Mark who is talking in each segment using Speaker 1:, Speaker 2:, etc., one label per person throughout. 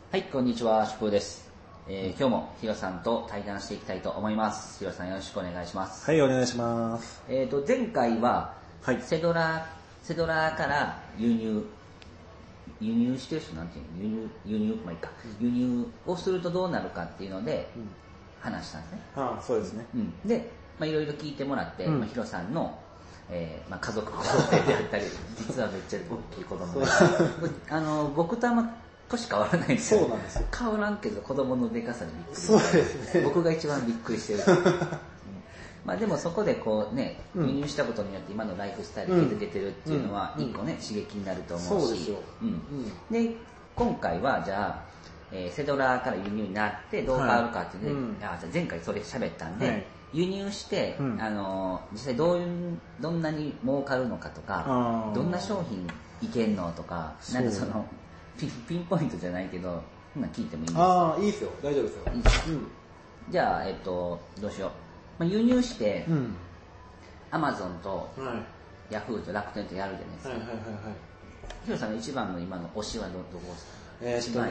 Speaker 1: はい、こんにちは、しゅぷーです。今日もヒロさんと対談していきたいと思います。ヒロさんよろしくお願いします。
Speaker 2: はい、お願いします。
Speaker 1: 前回は、
Speaker 2: はい、
Speaker 1: セドラから輸入してる人なんていうの輸入をするとどうなるかっていうので、話したんですね。
Speaker 2: そうですね。
Speaker 1: で、いろいろ聞いてもらって、ヒロさんの家族構成であったり、実はめっちゃ大きい子供で、僕と年変わらないんですよ。
Speaker 2: そうなんですよ。
Speaker 1: 変わらんけど子供のでかさにびっくり。
Speaker 2: そうですね。
Speaker 1: 僕が一番びっくりしてる。でもそこでこうね、輸入したことによって今のライフスタイルに出てるっていうのは一個ね、刺激になると思うし。
Speaker 2: そうですよ。
Speaker 1: で、今回はじゃあ、セドラから輸入になってどう変わるかっていうね、じゃあ前回それ喋ったんで、輸入して、実際どんなに儲かるのかとか、どんな商品いけんのとか、なんかその、ピンポイントじゃないけど、聞いてもいいですか？
Speaker 2: いいですよ。大丈夫ですよ。
Speaker 1: いいですか？じゃあ、どうしよう。輸入して、アマゾンと、ヤフーと楽天とやるじゃないですか。ヒロさんの一番の今の推しはどこですか？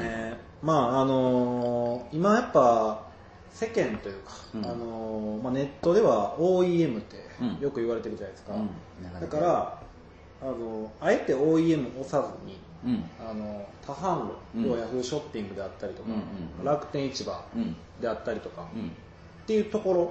Speaker 2: 今やっぱ、世間というか、ネットでは OEM ってよく言われてるじゃないですか。だから、あえて OEM を押さずに、多販路、要はヤフーショッピングであったりとか、楽天市場であったりとか、っていうところ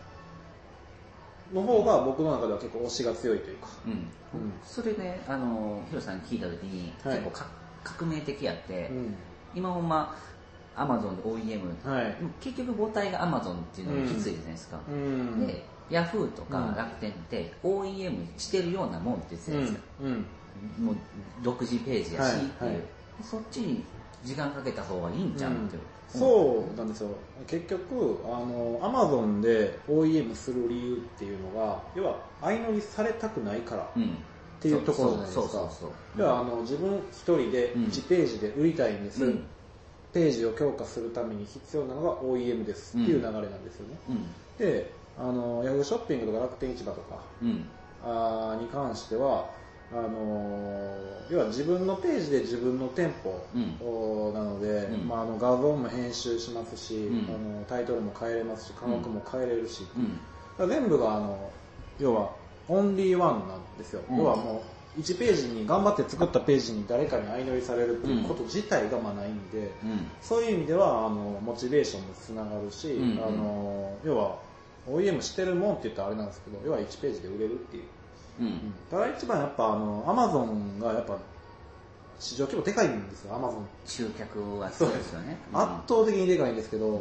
Speaker 2: の方が僕の中では結構推しが強いというか。
Speaker 1: それね、ヒロさんに聞いた時に結構革命的やって、今ほんまアマゾンで OEM、結局母体がアマゾンっていうのがきついじゃないですか。で、ヤフーとか楽天って OEM してるようなもんって言ってたじゃないですか。もう独自ページやしっていう、そっちに時間かけた方がいいんちゃうっていう。
Speaker 2: そうなんですよ。結局Amazon で OEM する理由っていうのが、要は相乗りされたくないからっていうところじゃないですか。要は自分一人で1ページで売りたいんです、ページを強化するために必要なのが OEM ですっていう流れなんですよね。で、ヤフーショッピングとか楽天市場とか、に関しては要は自分のページで自分の店舗なので、画像も編集しますし、タイトルも変えれますし、価格も変えれるし、全部が要はオンリーワンなんですよ。要はもう1ページに頑張って作ったページに誰かに相乗りされるっていうこと自体がないんで、そういう意味ではモチベーションもつながるし、要は OEM してるもんって言ったらあれなんですけど、要は1ページで売れるっていう。ただ一番やっぱアマゾンがやっぱ市場規模でかいんですよ。アマゾン
Speaker 1: 集客はそうですよね。
Speaker 2: 圧倒的にでかいんですけど、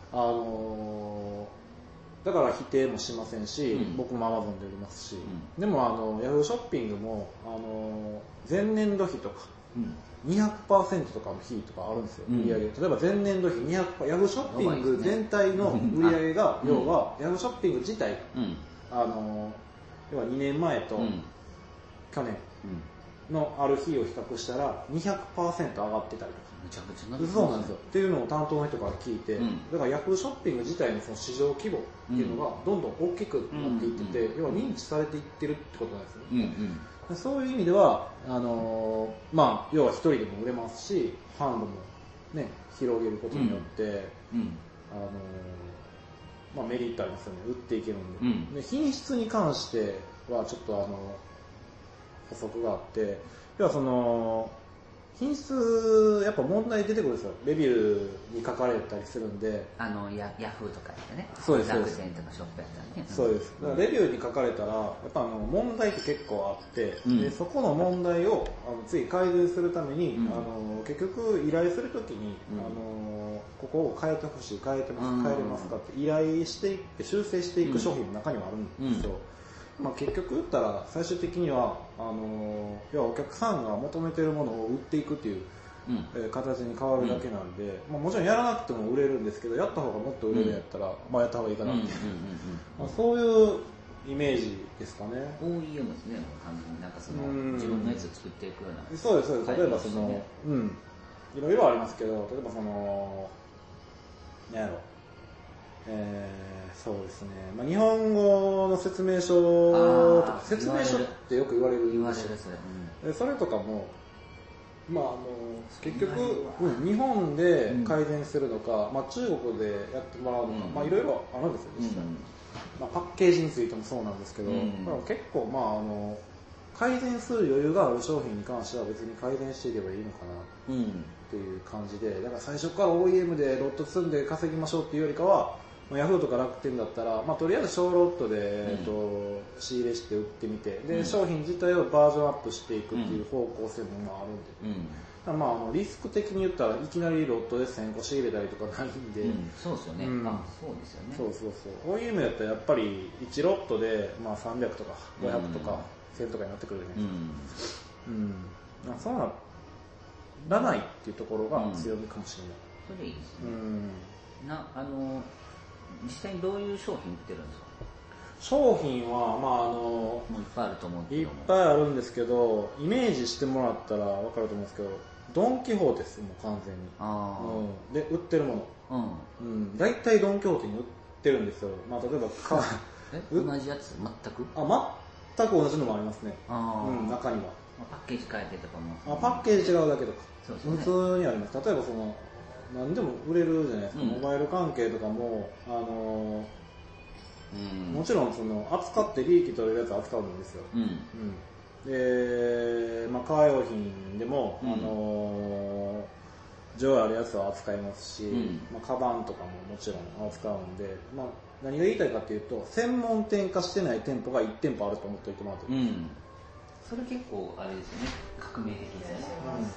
Speaker 2: だから否定もしませんし、僕もアマゾンで売りますし、でもヤフーショッピングも前年度比とか、200% とかの比とかあるんですよ、売り上げ。例えば前年度比200%、ヤフーショッピング全体の売り上げが、要はヤフーショッピング自体が、要は2年前と去年のある日を比較したら 200% 上がってたりとか。
Speaker 1: めちゃくちゃなる。
Speaker 2: そうなんですよ。っていうのを担当の人から聞いて、だからヤフーショッピング自体のその市場規模っていうのがどんどん大きくなっていってて、要は認知されていってるってことなんですよね。そういう意味では、要は一人でも売れますし、販路もね、広げることによって、メリットありますよね。売っていけるんで。で、品質に関してはちょっと補足があって、要はその品質やっぱ問題出てくるんですよ。レビューに書かれたりするんで、
Speaker 1: ヤフーとかでね、
Speaker 2: そうです、
Speaker 1: 楽天とかショップやったらね。
Speaker 2: そうです。だからレビューに書かれたらやっぱ問題って結構あって、でそこの問題を次改善するために、結局依頼するときに、ここを変えてほしい、変えれますかって依頼していって修正していく商品の中にはあるんですよ。結局言ったら最終的には要はお客さんが求めてるものを売っていくっていう、形に変わるだけなんで、もちろんやらなくても売れるんですけど、やった方がもっと売れるんやったら、やった方がいいかなって、そういうイメージですかね。
Speaker 1: OEM ですね、なんかその自分のやつを作っていくような。
Speaker 2: そうです、そうです。例えばその、いろいろありますけど、例えばその、なんやろ。そうですね。日本語の説明書とか、説明書ってよく言われる。
Speaker 1: 言われるそれ。
Speaker 2: それとかも、 結局、日本で改善するのか、中国でやってもらうのか、いろいろあるんですよ、実際。パッケージについてもそうなんですけど、結構改善する余裕がある商品に関しては別に改善していけばいいのかなっていう感じで、だから最初から OEM でロット積んで稼ぎましょうっていうよりかは、ヤフーとか楽天だったら、とりあえず小ロットで、仕入れして売ってみて、で、商品自体をバージョンアップしていくっていう方向性もあるんで、リスク的に言ったらいきなりロットで1000個仕入れたりとかないんで、
Speaker 1: そうですよね。そうですよね。
Speaker 2: そう。OEM だったらやっぱり1ロットで、300とか500とか1000とかになってくるじゃないですか。そうならないっていうところが強みかもしれない。
Speaker 1: それいいですね。実際にどういう商品売ってるんですか？
Speaker 2: 商品は、
Speaker 1: もういっぱいあると思うんですけど。
Speaker 2: いっぱいあるんですけど、イメージしてもらったら分かると思うんですけど、ドン・キホーテです、もう完全に。で、売ってるもの。大体ドン・キホーテに売ってるんですよ。例えば、
Speaker 1: 同じやつ全く？
Speaker 2: 全く同じのもありますね。中には。
Speaker 1: パッケージ変えてとかも。
Speaker 2: パッケージ違うだけとか。普通にあります。例えば何でも売れるじゃないですか。モバイル関係とかも、もちろん扱って利益取れるやつは扱うんですよ。で、カー用品でも、上位あるやつは扱いますし、カバンとかももちろん扱うんで、何が言いたいかっていうと、専門店化してない店舗が1店舗あると思っておいてもらってる。
Speaker 1: それ結構あれですよね、革命的ですね。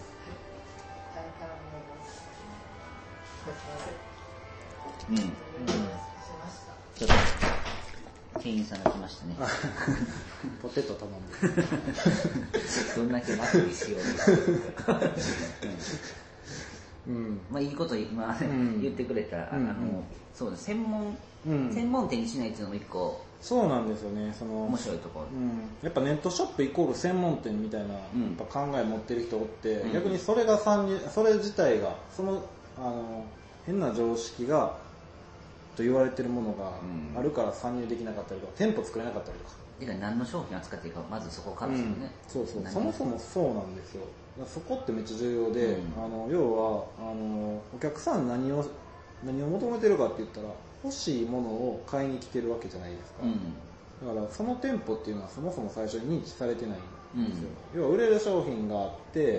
Speaker 1: ちょっと店員さんが来ましたね。
Speaker 2: ポテト頼んで。
Speaker 1: どんだけ楽にしよう。いいこと今言ってくれた。そうです。専門店にしないっていうのも一個。
Speaker 2: そうなんですよね。
Speaker 1: 面白いところ。
Speaker 2: やっぱネットショップイコール専門店みたいなやっぱ考え持ってる人おって、逆にそれ自体が変な常識がと言われてるものがあるから参入できなかったりとか、店舗作れなかったりとか。
Speaker 1: 何の商品扱っていいかまずそこからですよね。
Speaker 2: そもそもそうなんですよ。そこってめっちゃ重要で、要はお客さん何を求めてるかって言ったら、欲しいものを買いに来てるわけじゃないですか。だからその店舗っていうのはそもそも最初に認知されてないんですよ。要は売れる商品があって、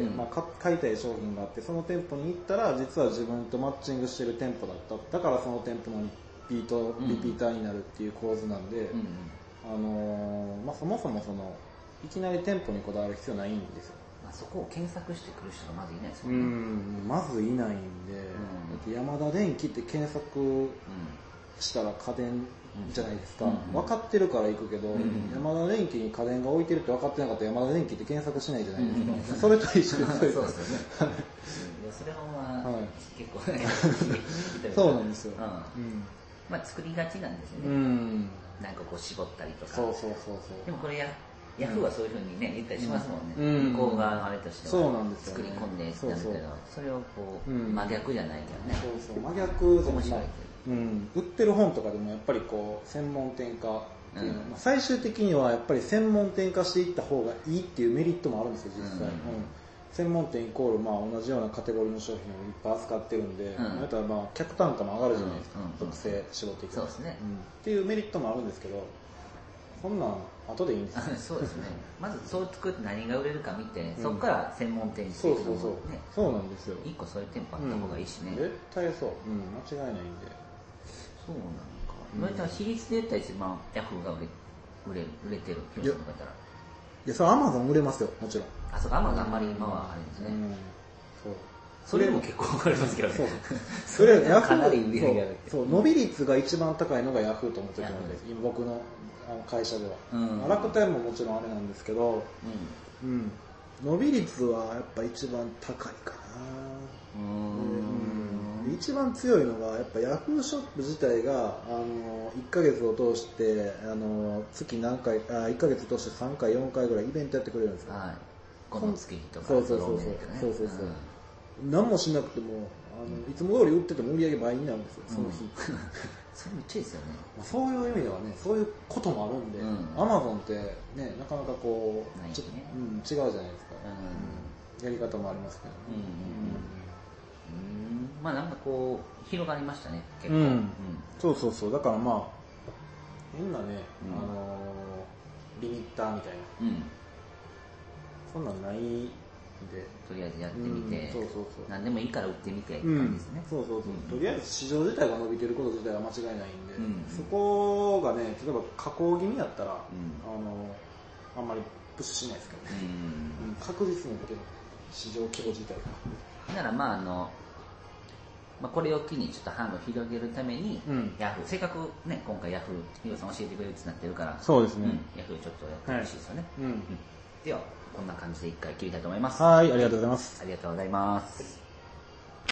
Speaker 2: 買いたい商品があって、その店舗に行ったら実は自分とマッチングしてる店舗だった。だからその店舗のリピーターになるっていう構図なんで、そもそもいきなり店舗にこだわる必要ないんですよ。
Speaker 1: そこを検索してくる人がまずいないですもんね。
Speaker 2: まずいないんで、だってヤマダ電機って検索したら家電じゃないですか。分かってるから行くけど、ヤマダ電機に家電が置いてるって分かってなかったらヤマダ電機って検索しないじゃないですか。それと一緒です。
Speaker 1: そうですよね。それは結構ね。
Speaker 2: そうなんですよ。
Speaker 1: 作りがちなんですよね。なんかこう絞ったりとか。でもこれヤフーはそういうふうにね言ったりしますもんね。向こう側のあれとしては作り込んでなんだけど、それをこう真逆じゃないけどね。
Speaker 2: 真逆
Speaker 1: 面白い。
Speaker 2: 売ってる本とかでもやっぱりこう専門店化っていうの、最終的にはやっぱり専門店化していった方がいいっていうメリットもあるんですよ、実際。専門店イコール同じようなカテゴリーの商品をいっぱい扱ってるんで、客単価も上がるじゃないですか、特性絞っていくと。っていうメリットもあるんですけど、そんなん後でいいんですよ。
Speaker 1: そうですね。まずそう作って何が売れるか見て、そこから専門店にしていくのもね。
Speaker 2: そうなんですよ。
Speaker 1: 一個そういう店舗あった方がいいしね。
Speaker 2: 絶対そう。間違いないんで。
Speaker 1: そうなのか。大体比率で言ったら一番ヤフーが売れてる広さの方ら。
Speaker 2: いや、それアマゾン売れますよ、もちろん。
Speaker 1: そうか、アマゾンあんまり今はあれですね。それでも結構わかりますけどね。
Speaker 2: それヤフ
Speaker 1: かなり売り上げがある。
Speaker 2: 伸び率が一番高いのがヤフーと思ってるので、今僕の会社では。楽天ももちろんあれなんですけど、伸び率はやっぱ一番高いかな。一番強いのがやっぱヤフーショップ自体が1ヶ月を通して月何回1ヶ月を通して3回4回ぐらいイベントやってくれるんですよ。
Speaker 1: この月とか
Speaker 2: そう何もしなくてもいつも通り売ってても売り上げ倍になるんですよ、その日。
Speaker 1: それめっちゃいいですよね。
Speaker 2: そういう意味ではね、そういうこともあるんで、アマゾンってね、なかなかこう違うじゃないですか。 やり方もありますけどね。
Speaker 1: まあなんかこう広がりましたね結
Speaker 2: 構。そうそう、だからまあ変なね、リミッターみたいな、そんなんないんで、
Speaker 1: とりあえずやってみて、何でもいいから売ってみてって感じですね。
Speaker 2: とりあえず市場自体が伸びてること自体は間違いないんで、そこがね、例えば下降気味だったら、あんまりプッシュしないですけどね。確実に市場規模自体が。
Speaker 1: だからまあこれを機にちょっと販路を広げるために、ヤフー、せっかくね、今回ヤフー、ヒロさん教えてくれるってなってるから、
Speaker 2: そうですね。
Speaker 1: ヤフーちょっとやってほしいですよね。では、こんな感じで一回切りたいと思います。
Speaker 2: はい、ありがとうございます。
Speaker 1: ありがとうございます。